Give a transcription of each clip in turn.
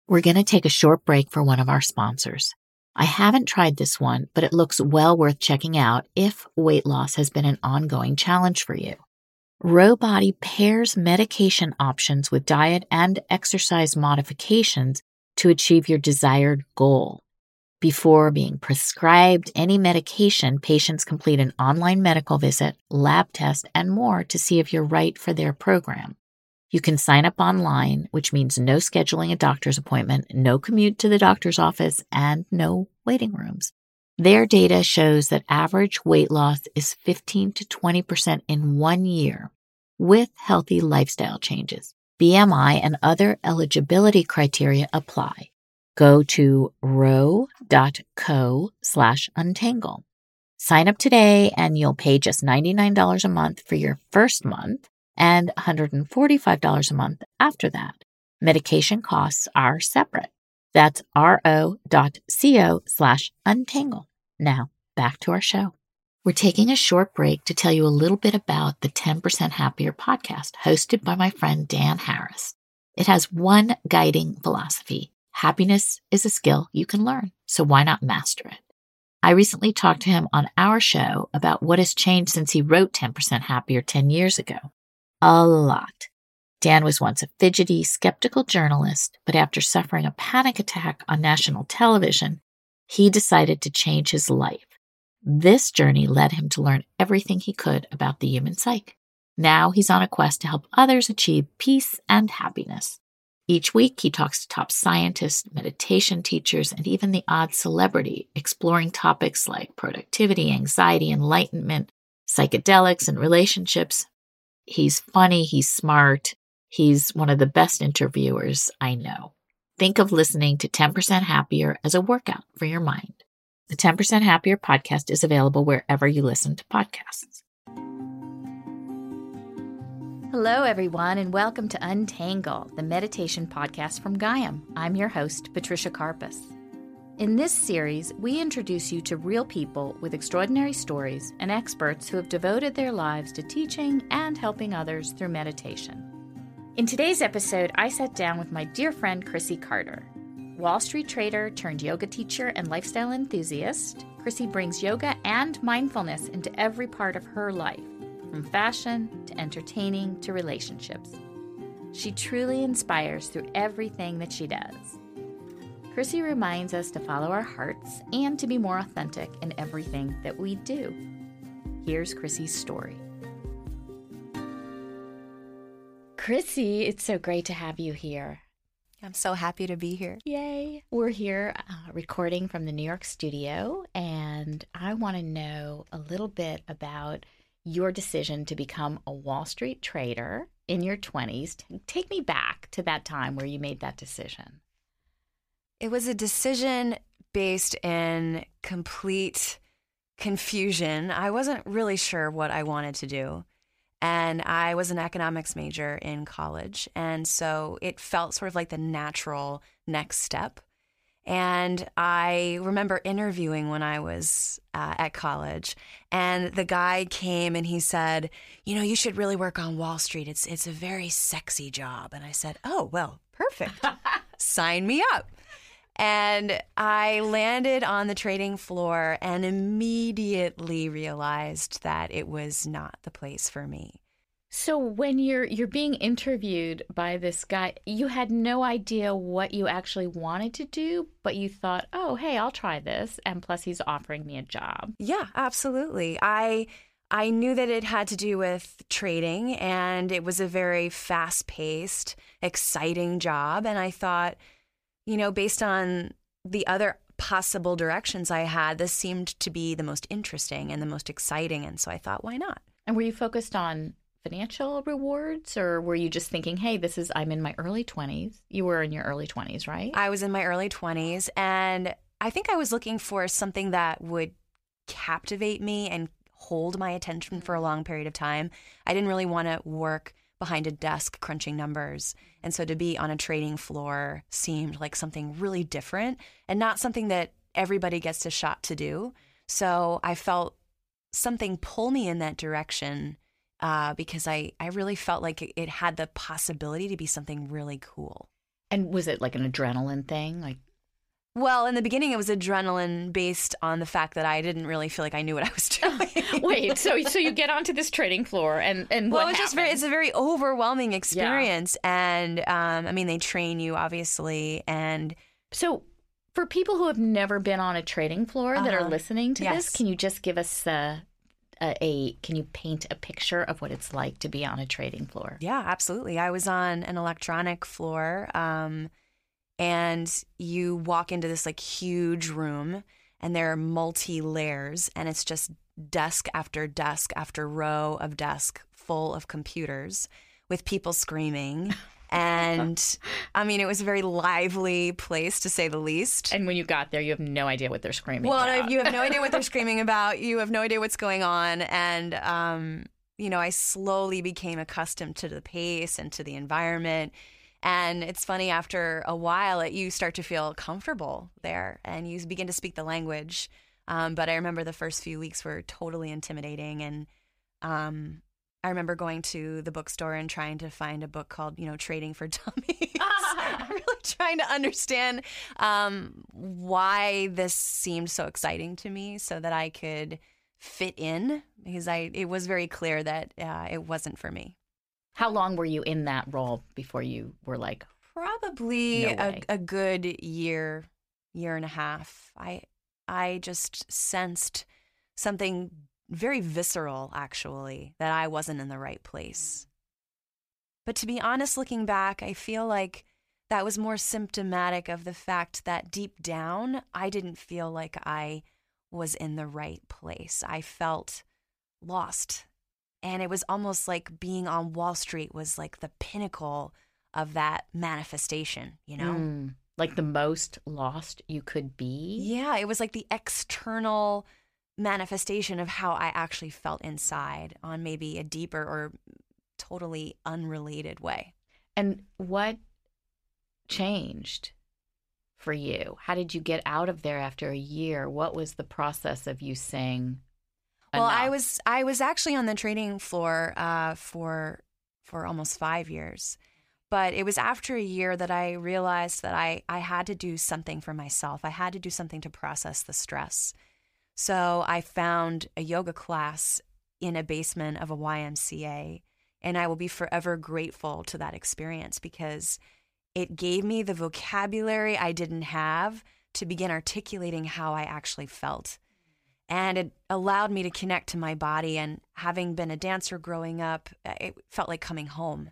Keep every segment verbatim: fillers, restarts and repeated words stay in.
We're going to take a short break for one of our sponsors. I haven't tried this one, but it looks well worth checking out if weight loss has been an ongoing challenge for you. Rowbody pairs medication options with diet and exercise modifications to achieve your desired goal. Before being prescribed any medication, patients complete an online medical visit, lab test, and more to see if you're right for their program. You can sign up online, which means no scheduling a doctor's appointment, no commute to the doctor's office, and no waiting rooms. Their data shows that average weight loss is fifteen to twenty percent in one year with healthy lifestyle changes. B M I and other eligibility criteria apply. Go to row.co slash untangle. Sign up today and you'll pay just ninety-nine dollars a month for your first month and one hundred forty-five dollars a month after that. Medication costs are separate. That's ro.co slash untangle. Now, back to our show. We're taking a short break to tell you a little bit about the ten percent Happier podcast hosted by my friend Dan Harris. It has one guiding philosophy. Happiness is a skill you can learn, so why not master it? I recently talked to him on our show about what has changed since he wrote ten percent Happier ten years ago. A lot. Dan was once a fidgety, skeptical journalist, but after suffering a panic attack on national television, he decided to change his life. This journey led him to learn everything he could about the human psyche. Now he's on a quest to help others achieve peace and happiness. Each week, he talks to top scientists, meditation teachers, and even the odd celebrity, exploring topics like productivity, anxiety, enlightenment, psychedelics, and relationships. He's funny, he's smart, he's one of the best interviewers I know. Think of listening to ten percent Happier as a workout for your mind. The ten percent Happier podcast is available wherever you listen to podcasts. Hello, everyone, and welcome to Untangle, the meditation podcast from Gaiam. I'm your host, Patricia Karpus. In this series, we introduce you to real people with extraordinary stories and experts who have devoted their lives to teaching and helping others through meditation. In today's episode, I sat down with my dear friend Chrissy Carter. Wall Street trader turned yoga teacher and lifestyle enthusiast, Chrissy brings yoga and mindfulness into every part of her life, from fashion to entertaining to relationships. She truly inspires through everything that she does. Chrissy reminds us to follow our hearts and to be more authentic in everything that we do. Here's Chrissy's story. Chrissy, it's so great to have you here. I'm so happy to be here. Yay. We're here uh, recording from the New York studio, and I want to know a little bit about your decision to become a Wall Street trader in your twenties. Take me back to that time where you made that decision. It was a decision based in complete confusion. I wasn't really sure what I wanted to do. And I was an economics major in college. And so it felt sort of like the natural next step. And I remember interviewing when I was uh, at college, and the guy came and he said, you know, you should really work on Wall Street. It's it's a very sexy job. And I said, oh, well, perfect. Sign me up. And I landed on the trading floor and immediately realized that it was not the place for me. So when you're you're being interviewed by this guy, you had no idea what you actually wanted to do, but you thought, oh, hey, I'll try this. And plus, he's offering me a job. Yeah, absolutely. I I knew that it had to do with trading, and it was a very fast-paced, exciting job. And I thought, you know, based on the other possible directions I had, this seemed to be the most interesting and the most exciting. And so I thought, why not? And were you focused on financial rewards, or were you just thinking, hey, this is, I'm in my early twenties? You were in your early twenties, right? I was in my early twenties. And I think I was looking for something that would captivate me and hold my attention for a long period of time. I didn't really want to work behind a desk crunching numbers. And so to be on a trading floor seemed like something really different and not something that everybody gets a shot to do. So I felt something pull me in that direction uh, because I, I really felt like it, it had the possibility to be something really cool. And was it like an adrenaline thing? Like, Well, in the beginning, it was adrenaline based on the fact that I didn't really feel like I knew what I was doing. wait, so so you get onto this trading floor, and and well, what it's just very, happens? it's a very overwhelming experience, yeah. and um, I mean, they train you obviously, and So for people who have never been on a trading floor uh-huh. that are listening to yes. this, can you just give us a, a, a can you paint a picture of what it's like to be on a trading floor? Yeah, absolutely. I was on an electronic floor. Um, And you walk into this like huge room, and there are multi layers, and it's just desk after desk after row of desk full of computers with people screaming. And I mean, it was a very lively place, to say the least. And when you got there, you have no idea what they're screaming well, about. you have no idea what they're screaming about. You have no idea what's going on. And, um, you know, I slowly became accustomed to the pace and to the environment. And it's funny, after a while, it, you start to feel comfortable there and you begin to speak the language. Um, but I remember the first few weeks were totally intimidating. And um, I remember going to the bookstore and trying to find a book called, you know, Trading for Dummies. Really trying to understand um, why this seemed so exciting to me so that I could fit in, because I it was very clear that uh, it wasn't for me. How long were you in that role before you were like, probably no a, way. a good year, year and a half. I I just sensed something very visceral, actually, that I wasn't in the right place. But to be honest, looking back, I feel like that was more symptomatic of the fact that deep down, I didn't feel like I was in the right place. I felt lost. And it was almost like being on Wall Street was like the pinnacle of that manifestation, you know? Mm, like the most lost you could be? Yeah, it was like the external manifestation of how I actually felt inside on maybe a deeper or totally unrelated way. And what changed for you? How did you get out of there after a year? What was the process of you saying, well, enough? I was I was actually on the trading floor uh, for for almost five years. But it was after a year that I realized that I, I had to do something for myself. I had to do something to process the stress. So I found a yoga class in a basement of a Y M C A, and I will be forever grateful to that experience because it gave me the vocabulary I didn't have to begin articulating how I actually felt. And it allowed me to connect to my body, and having been a dancer growing up, it felt like coming home.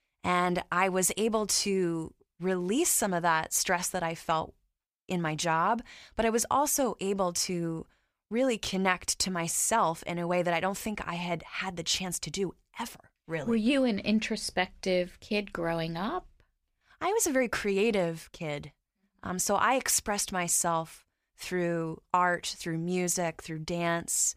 And I was able to release some of that stress that I felt in my job, but I was also able to really connect to myself in a way that I don't think I had had the chance to do ever, really. Were you an introspective kid growing up? I was a very creative kid. Um, so I expressed myself through art, through music, through dance,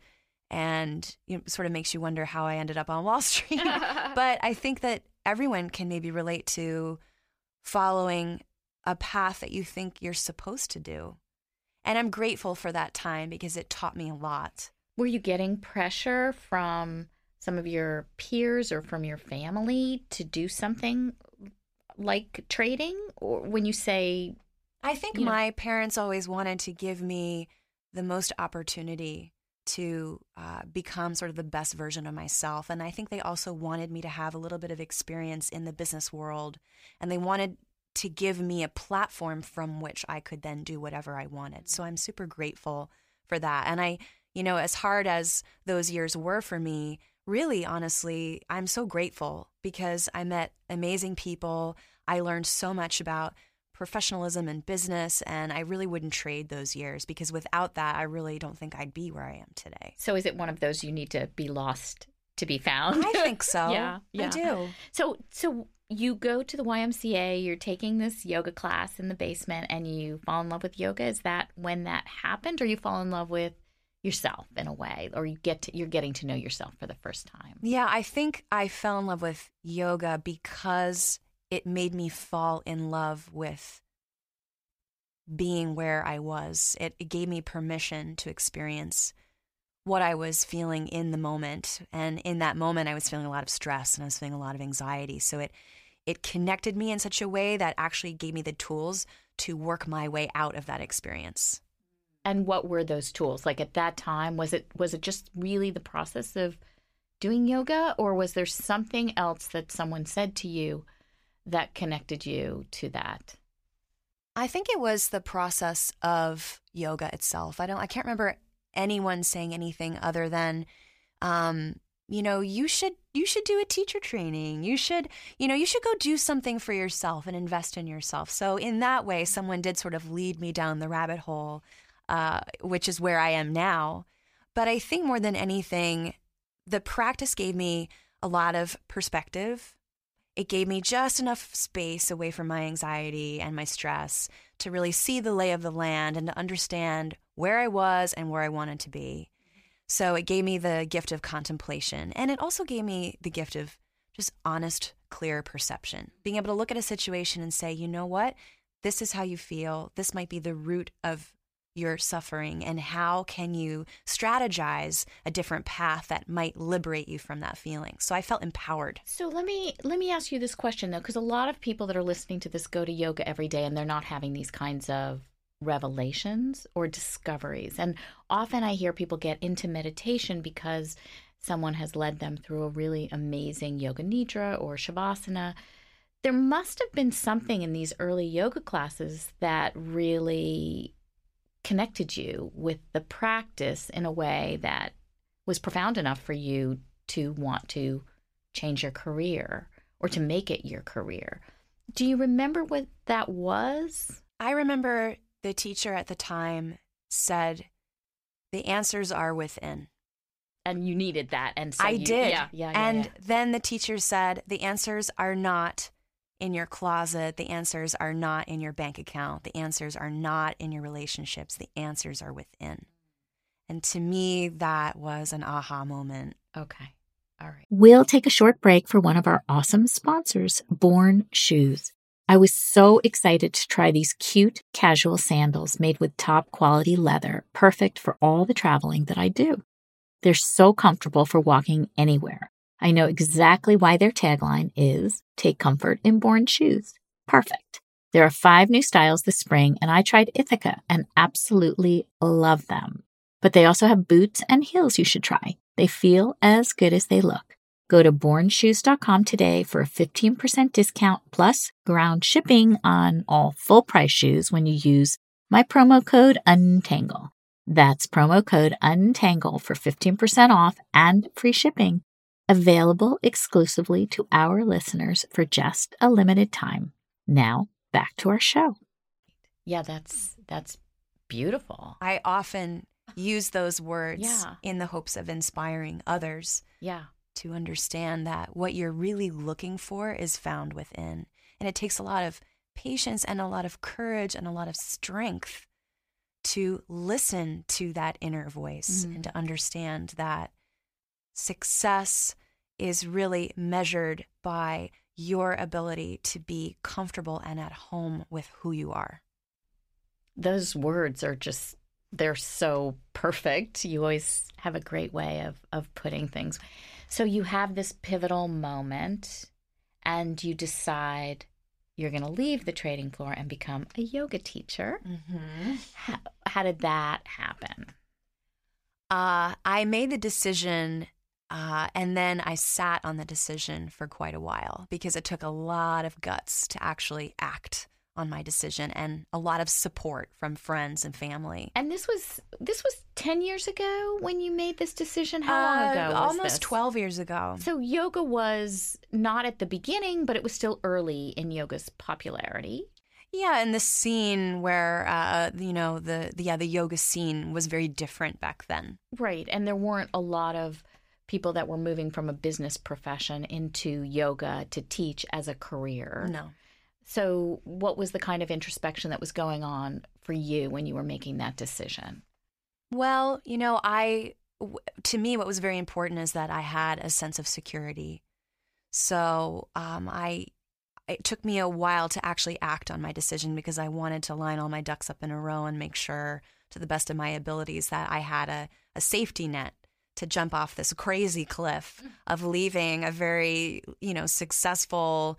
and you know, it sort of makes you wonder how I ended up on Wall Street. But I think that everyone can maybe relate to following a path that you think you're supposed to do. And I'm grateful for that time because it taught me a lot. Were you getting pressure from some of your peers or from your family to do something like trading? Or when you say... I think you know, my parents always wanted to give me the most opportunity to uh, become sort of the best version of myself. And I think they also wanted me to have a little bit of experience in the business world. And they wanted to give me a platform from which I could then do whatever I wanted. So I'm super grateful for that. And I, you know, as hard as those years were for me, really, honestly, I'm so grateful because I met amazing people. I learned so much about professionalism and business, and I really wouldn't trade those years because without that, I really don't think I'd be where I am today. So is it one of those you need to be lost to be found? I think so. yeah, yeah, I do. So, so you go to the Y M C A, you're taking this yoga class in the basement, and you fall in love with yoga. Is that when that happened, or you fall in love with yourself in a way, or you get to, you're getting to know yourself for the first time? Yeah, I think I fell in love with yoga because it made me fall in love with being where I was. It, it gave me permission to experience what I was feeling in the moment. And in that moment, I was feeling a lot of stress and I was feeling a lot of anxiety. So it it connected me in such a way that actually gave me the tools to work my way out of that experience. And what were those tools? Like at that time, was it was it just really the process of doing yoga, or was there something else that someone said to you that connected you to that? I think it was the process of yoga itself. I don't I can't remember anyone saying anything other than um you know, you should you should do a teacher training. You should, you know, you should go do something for yourself and invest in yourself. So in that way, someone did sort of lead me down the rabbit hole, uh, which is where I am now. But I think more than anything, the practice gave me a lot of perspective. It gave me just enough space away from my anxiety and my stress to really see the lay of the land and to understand where I was and where I wanted to be. So it gave me the gift of contemplation, and it also gave me the gift of just honest, clear perception, being able to look at a situation and say, you know what, this is how you feel. This might be the root of your suffering, and how can you strategize a different path that might liberate you from that feeling? So I felt empowered. So let me let me ask you this question, though, because a lot of people that are listening to this go to yoga every day, and they're not having these kinds of revelations or discoveries. And often I hear people get into meditation because someone has led them through a really amazing yoga nidra or shavasana. There must have been something in these early yoga classes that really connected you with the practice in a way that was profound enough for you to want to change your career or to make it your career. Do you remember what that was? I remember the teacher at the time said, the answers are within. And you needed that. And so I you, did. Yeah, yeah, yeah, and yeah. then the teacher said, the answers are not in your closet. The answers are not in your bank account. The answers are not in your relationships. The answers are within. And to me, that was an aha moment. Okay. All right. We'll take a short break for one of our awesome sponsors, Born Shoes. I was so excited to try these cute casual sandals made with top quality leather, perfect for all the traveling that I do. They're so comfortable for walking anywhere. I know exactly why their tagline is, take comfort in Born Shoes. Perfect. There are five new styles this spring, and I tried Ithaca and absolutely love them. But they also have boots and heels you should try. They feel as good as they look. Go to born shoes dot com today for a fifteen percent discount plus ground shipping on all full-price shoes when you use my promo code UNTANGLE. That's promo code UNTANGLE for fifteen percent off and free shipping. Available exclusively to our listeners for just a limited time. Now, back to our show. Yeah, that's that's beautiful. I often use those words Yeah. in the hopes of inspiring others Yeah. to understand that what you're really looking for is found within. And it takes a lot of patience and a lot of courage and a lot of strength to listen to that inner voice Mhm. and to understand that success is really measured by your ability to be comfortable and at home with who you are. Those words are just, they're so perfect. You always have a great way of, of putting things. So you have this pivotal moment and you decide you're going to leave the trading floor and become a yoga teacher. Mm-hmm. How, how did that happen? Uh, I made the decision uh, and then I sat on the decision for quite a while because it took a lot of guts to actually act on my decision and a lot of support from friends and family. And this was this was ten years ago when you made this decision? How long Uh, ago was almost this? twelve years ago. So yoga was not at the beginning, but it was still early in yoga's popularity. Yeah, and the scene where, uh, you know, the, the, yeah, the yoga scene was very different back then. Right. And there weren't a lot of people that were moving from a business profession into yoga to teach as a career. No. So what was the kind of introspection that was going on for you when you were making that decision? Well, you know, I, w- to me, what was very important is that I had a sense of security. So um, I, it took me a while to actually act on my decision because I wanted to line all my ducks up in a row and make sure to the best of my abilities that I had a, a safety net to jump off this crazy cliff of leaving a very, you know, successful,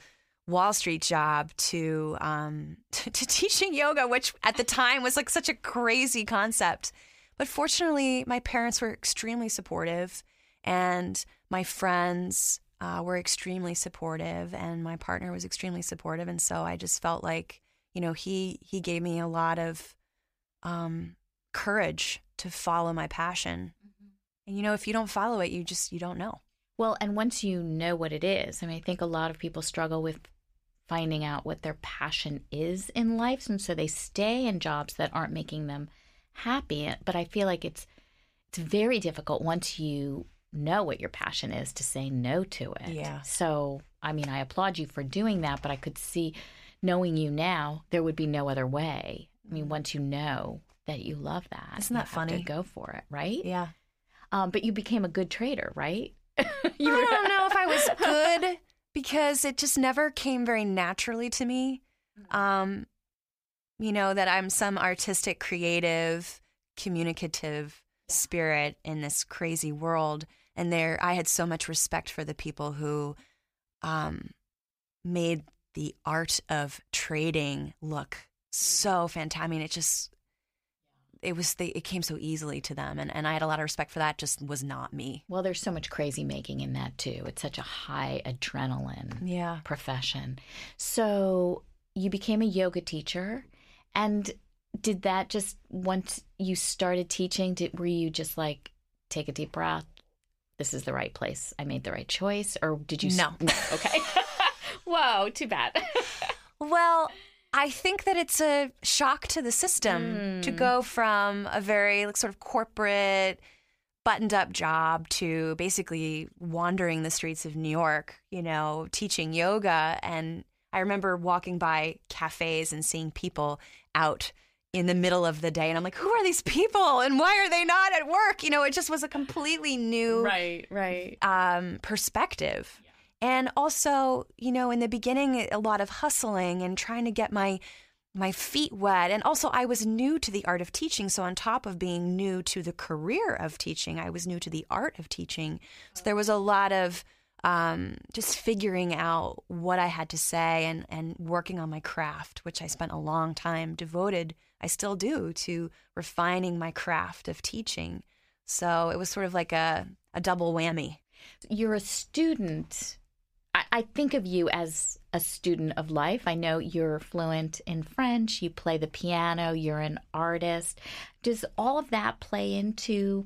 Wall Street job to, um, to to teaching yoga, which at the time was like such a crazy concept. But fortunately, my parents were extremely supportive, and my friends uh, were extremely supportive, and my partner was extremely supportive. And so I just felt like, you know, he he gave me a lot of um, courage to follow my passion. Mm-hmm. And, you know, if you don't follow it, you just, you don't know. Well, and once you know what it is, I mean, I think a lot of people struggle with finding out what their passion is in life. And so they stay in jobs that aren't making them happy. But I feel like it's it's very difficult once you know what your passion is to say no to it. Yeah. So, I mean, I applaud you for doing that, but I could see, knowing you now, there would be no other way. I mean, once you know that you love that. Isn't that you funny? Have to go for it, right? Yeah. Um, but you became a good trader, right? You I don't know if I was good because it just never came very naturally to me. Um, you know, that I'm some artistic, creative, communicative spirit in this crazy world. And there, I had so much respect for the people who um, made the art of trading look so fantastic. I mean, it just, it was, they, it came so easily to them. And, and I had a lot of respect for that. Just was not me. Well, there's so much crazy making in that too. It's such a high adrenaline yeah. profession. So you became a yoga teacher, and did that just, once you started teaching, did, were you just like, take a deep breath, this is the right place, I made the right choice? Or did you? No. no. Okay. Whoa, too bad. Well, I think that it's a shock to the system mm. to go from a very like, sort of corporate, buttoned up job to basically wandering the streets of New York, you know, teaching yoga. And I remember walking by cafes and seeing people out in the middle of the day. And I'm like, who are these people? And why are they not at work? You know, it just was a completely new right, right. Um, perspective. Yeah. And also, you know, in the beginning, a lot of hustling and trying to get my my feet wet. And also, I was new to the art of teaching. So on top of being new to the career of teaching, I was new to the art of teaching. So there was a lot of um, just figuring out what I had to say and, and working on my craft, which I spent a long time devoted, I still do, to refining my craft of teaching. So it was sort of like a, a double whammy. You're a student. I, I think of you as a student of life. I know you're fluent in French. You play the piano. You're an artist. Does all of that play into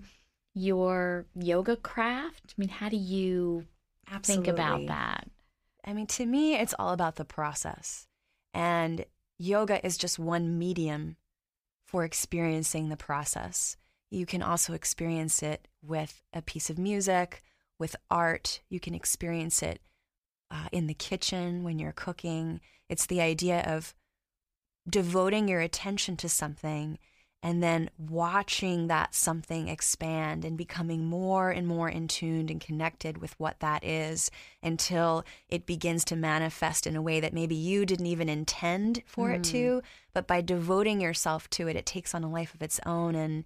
your yoga craft? I mean, how do you Absolutely. think about that? I mean, to me, it's all about the process. And yoga is just one medium for experiencing the process. You can also experience it with a piece of music, with art. You can experience it uh, in the kitchen when you're cooking. It's the idea of devoting your attention to something and then watching that something expand and becoming more and more in tuned and connected with what that is until it begins to manifest in a way that maybe you didn't even intend for mm. it to. But by devoting yourself to it, it takes on a life of its own. And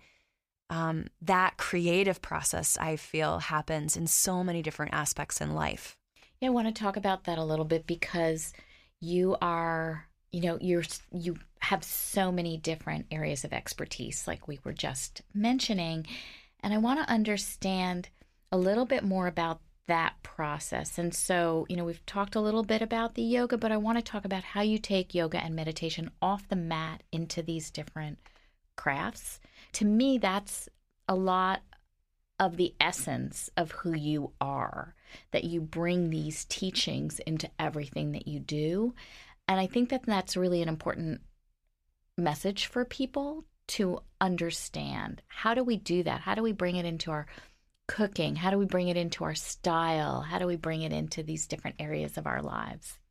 um, that creative process, I feel, happens in so many different aspects in life. Yeah, I want to talk about that a little bit because you are... You know, you're you have so many different areas of expertise, like we were just mentioning. And I want to understand a little bit more about that process. And so, you know, we've talked a little bit about the yoga, but I want to talk about how you take yoga and meditation off the mat into these different crafts. To me, that's a lot of the essence of who you are, that you bring these teachings into everything that you do. And I think that that's really an important message for people to understand. How do we do that? How do we bring it into our cooking? How do we bring it into our style? How do we bring it into these different areas of our lives?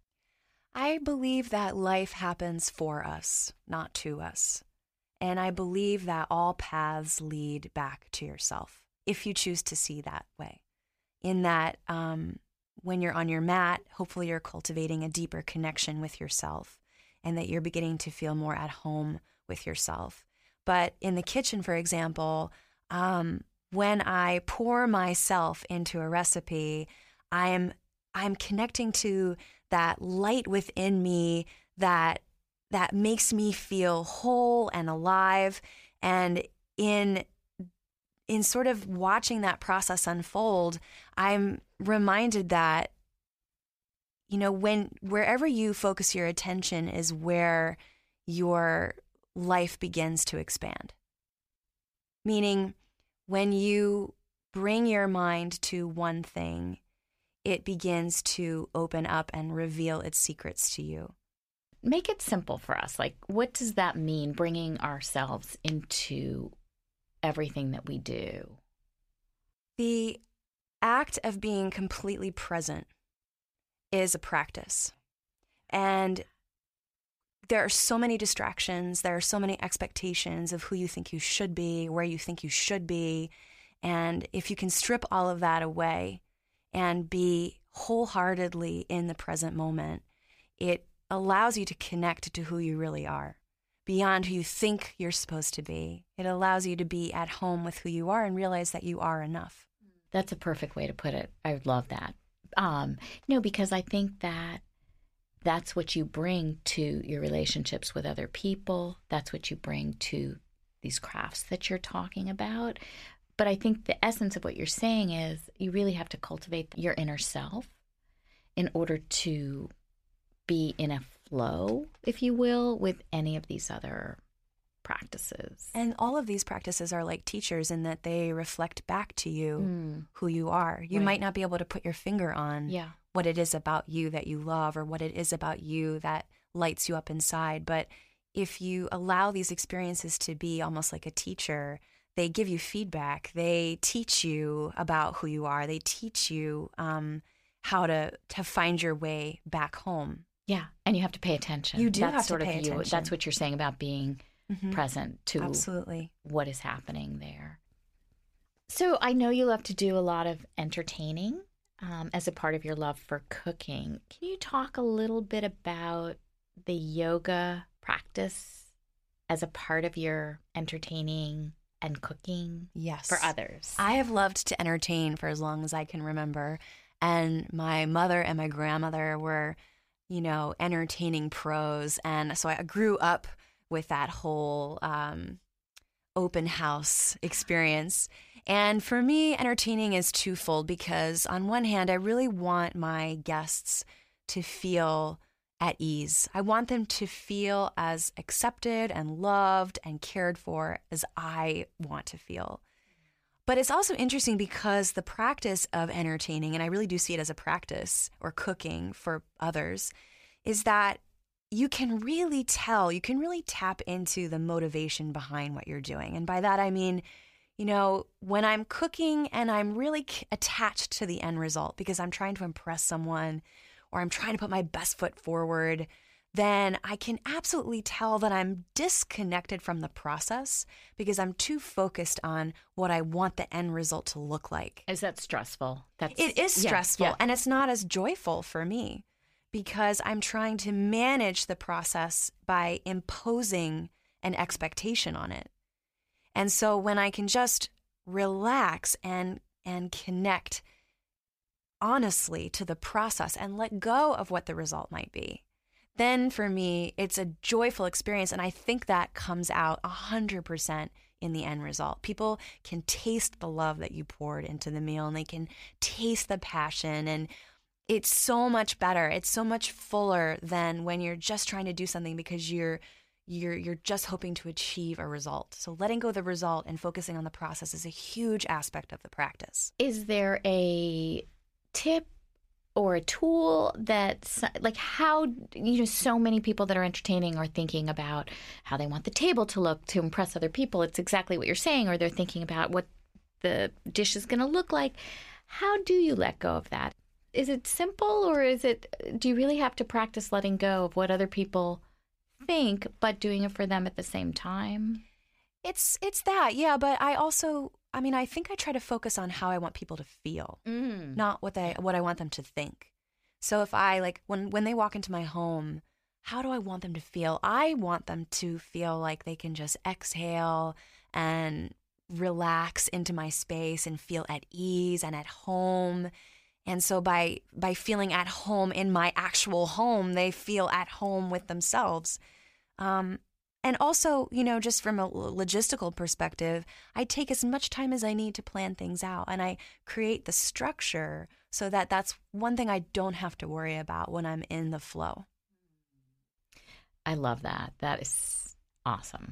I believe that life happens for us, not to us. And I believe that all paths lead back to yourself, if you choose to see that way. In that, um, when you're on your mat, hopefully you're cultivating a deeper connection with yourself and that you're beginning to feel more at home with yourself. But in the kitchen, for example, um, when I pour myself into a recipe, I am I'm connecting to that light within me that that makes me feel whole and alive. And in in sort of watching that process unfold, I'm reminded that, you know, when wherever you focus your attention is where your life begins to expand. Meaning, when you bring your mind to one thing, it begins to open up and reveal its secrets to you. Make it simple for us. Like, what does that mean, bringing ourselves into everything that we do? The act of being completely present is a practice. And there are so many distractions. There are so many expectations of who you think you should be, where you think you should be. And if you can strip all of that away and be wholeheartedly in the present moment, it allows you to connect to who you really are, beyond who you think you're supposed to be. It allows you to be at home with who you are and realize that you are enough. That's a perfect way to put it. I love that. Um, no, because I think that that's what you bring to your relationships with other people. That's what you bring to these crafts that you're talking about. But I think the essence of what you're saying is you really have to cultivate your inner self in order to be in a flow, if you will, with any of these other practices. And all of these practices are like teachers in that they reflect back to you mm. who you are. You right. might not be able to put your finger on yeah. what it is about you that you love or what it is about you that lights you up inside. But if you allow these experiences to be almost like a teacher, they give you feedback. They teach you about who you are. They teach you um, how to, to find your way back home. Yeah, and you have to pay attention. You do that's have sort to pay of you, attention. That's what you're saying about being mm-hmm. present to Absolutely. What is happening there. So I know you love to do a lot of entertaining um, as a part of your love for cooking. Can you talk a little bit about the yoga practice as a part of your entertaining and cooking yes. for others? I have loved to entertain for as long as I can remember. And my mother and my grandmother were, you know, entertaining pros. And so I grew up with that whole um, open house experience. And for me, entertaining is twofold because on one hand, I really want my guests to feel at ease. I want them to feel as accepted and loved and cared for as I want to feel. But it's also interesting because the practice of entertaining, and I really do see it as a practice or cooking for others, is that you can really tell, you can really tap into the motivation behind what you're doing. And by that, I mean, you know, when I'm cooking and I'm really attached to the end result because I'm trying to impress someone or I'm trying to put my best foot forward, then I can absolutely tell that I'm disconnected from the process because I'm too focused on what I want the end result to look like. Is that stressful? That's, it is stressful, yeah, yeah. And it's not as joyful for me because I'm trying to manage the process by imposing an expectation on it. And so when I can just relax and and connect honestly to the process and let go of what the result might be, then for me, it's a joyful experience. And I think that comes out one hundred percent in the end result. People can taste the love that you poured into the meal and they can taste the passion. And it's so much better. It's so much fuller than when you're just trying to do something because you're you're you're just hoping to achieve a result. So letting go of the result and focusing on the process is a huge aspect of the practice. Is there a tip or a tool that, like, how, you know, so many people that are entertaining are thinking about how they want the table to look to impress other people. It's exactly what you're saying. Or they're thinking about what the dish is going to look like. How do you let go of that? Is it simple, or is it, do you really have to practice letting go of what other people think, but doing it for them at the same time? It's it's that, yeah. But I also, I mean, I think I try to focus on how I want people to feel, mm. not what they what I want them to think. So if I like when when they walk into my home, how do I want them to feel? I want them to feel like they can just exhale and relax into my space and feel at ease and at home. And so by by feeling at home in my actual home, they feel at home with themselves. Um, and also, you know, just from a logistical perspective, I take as much time as I need to plan things out, and I create the structure so that that's one thing I don't have to worry about when I'm in the flow. I love that. That is awesome.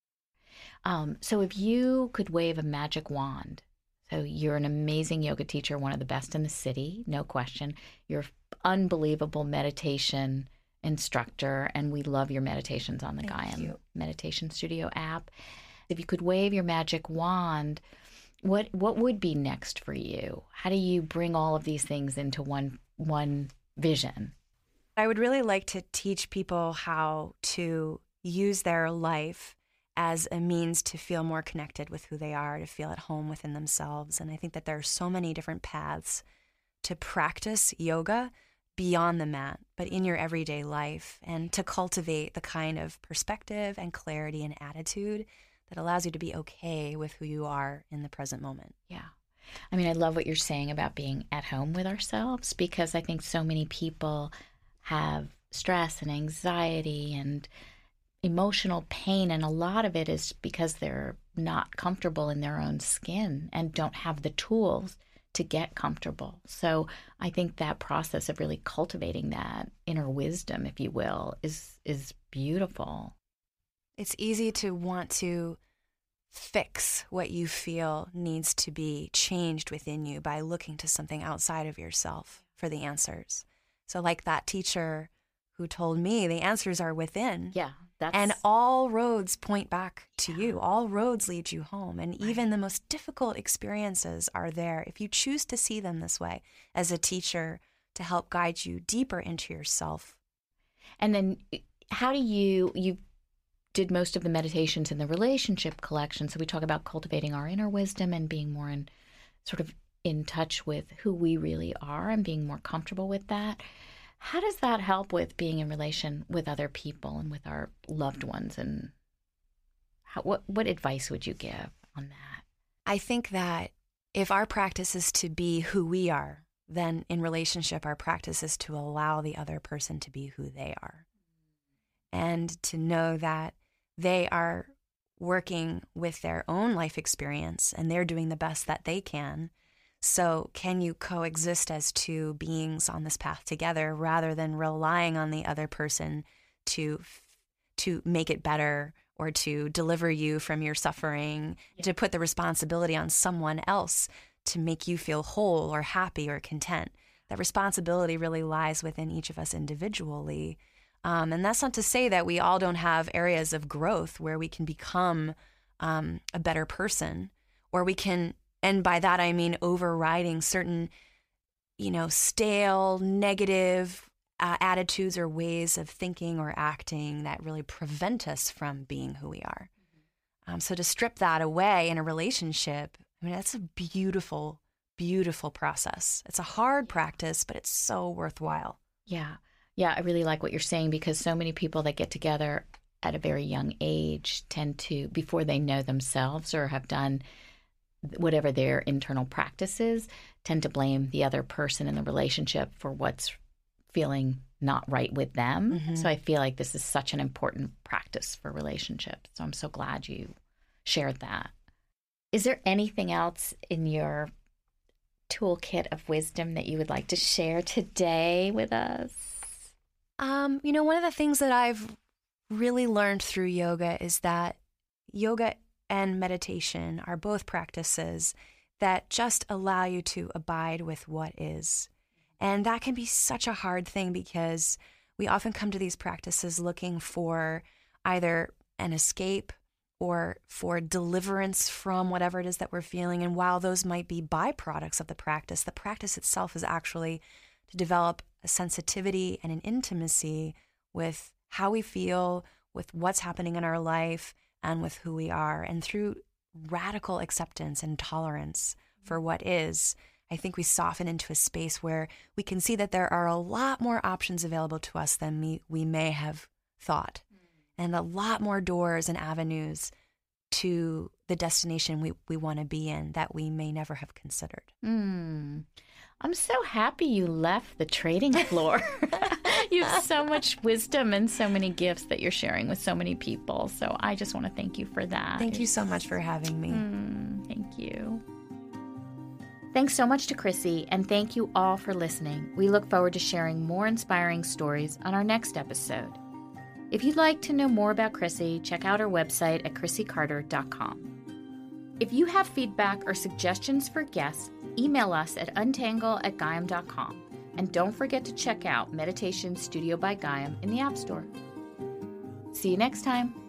Um, so if you could wave a magic wand, so you're an amazing yoga teacher, one of the best in the city, no question. You're an unbelievable meditation instructor, and we love your meditations on the Thank Gaiam you. Meditation Studio app. If you could wave your magic wand, what what would be next for you? How do you bring all of these things into one one vision? I would really like to teach people how to use their life as a means to feel more connected with who they are, to feel at home within themselves. And I think that there are so many different paths to practice yoga beyond the mat, but in your everyday life, and to cultivate the kind of perspective and clarity and attitude that allows you to be okay with who you are in the present moment. Yeah. I mean, I love what you're saying about being at home with ourselves, because I think so many people have stress and anxiety and emotional pain, and a lot of it is because they're not comfortable in their own skin and don't have the tools to get comfortable. So I think that process of really cultivating that inner wisdom, if you will, is is beautiful. It's easy to want to fix what you feel needs to be changed within you by looking to something outside of yourself for the answers. So like that teacher who told me the answers are within. Yeah. That's... And all roads point back to you. All roads lead you home. And even the most difficult experiences are there if you choose to see them this way as a teacher to help guide you deeper into yourself. And then how do you, you did most of the meditations in the relationship collection. So we talk about cultivating our inner wisdom and being more in sort of in touch with who we really are and being more comfortable with that. How does that help with being in relation with other people and with our loved ones? And how, what what advice would you give on that? I think that if our practice is to be who we are, then in relationship, our practice is to allow the other person to be who they are. And to know that they are working with their own life experience and they're doing the best that they can. So can you coexist as two beings on this path together rather than relying on the other person to to make it better or to deliver you from your suffering, yeah. to put the responsibility on someone else to make you feel whole or happy or content? That responsibility really lies within each of us individually. Um, and that's not to say that we all don't have areas of growth where we can become um, a better person, or we can... And by that, I mean overriding certain, you know, stale, negative uh, attitudes or ways of thinking or acting that really prevent us from being who we are. Mm-hmm. Um, so to strip that away in a relationship, I mean, that's a beautiful, beautiful process. It's a hard practice, but it's so worthwhile. Yeah. Yeah, I really like what you're saying, because so many people that get together at a very young age tend to, before they know themselves or have done whatever their internal practice is, tend to blame the other person in the relationship for what's feeling not right with them. Mm-hmm. So I feel like this is such an important practice for relationships. So I'm so glad you shared that. Is there anything else in your toolkit of wisdom that you would like to share today with us? Um, you know, one of the things that I've really learned through yoga is that yoga and meditation are both practices that just allow you to abide with what is. And that can be such a hard thing because we often come to these practices looking for either an escape or for deliverance from whatever it is that we're feeling. And while those might be byproducts of the practice, the practice itself is actually to develop a sensitivity and an intimacy with how we feel, with what's happening in our life, and with who we are. And through radical acceptance and tolerance for what is, I think we soften into a space where we can see that there are a lot more options available to us than we, we may have thought, mm. and a lot more doors and avenues to the destination we, we want to be in that we may never have considered. Mm. I'm so happy you left the trading floor. You have so much wisdom and so many gifts that you're sharing with so many people. So I just want to thank you for that. Thank you so much for having me. Mm, thank you. Thanks so much to Chrissy, and thank you all for listening. We look forward to sharing more inspiring stories on our next episode. If you'd like to know more about Chrissy, check out our website at chrissy carter dot com. If you have feedback or suggestions for guests, email us at untangle at gaiam dot com. And don't forget to check out Meditation Studio by Gaiam in the App Store. See you next time.